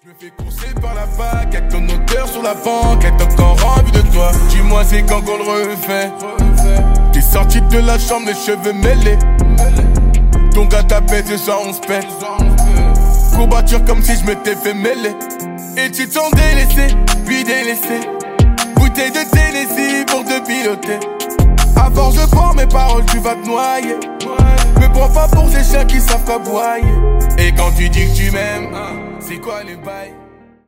Je me fais courser par la fac, avec ton odeur sur la banquette, encore envie de toi. Dis-moi c'est quand qu'on le refait. T'es sorti de la chambre, les cheveux mêlés. Ton gars t'a baisé, ça on se pète. Courbature comme si je m'étais fait mêler. Et tu t'en délaissé, puis délaissé. Bouteille de Tennessee pour te piloter. À force de croire mes paroles, tu vas te noyer. Me prends pas pour ces chiens qui savent qu'aboyer. Et quand tu dis que tu m'aimes, c'est quoi les bails?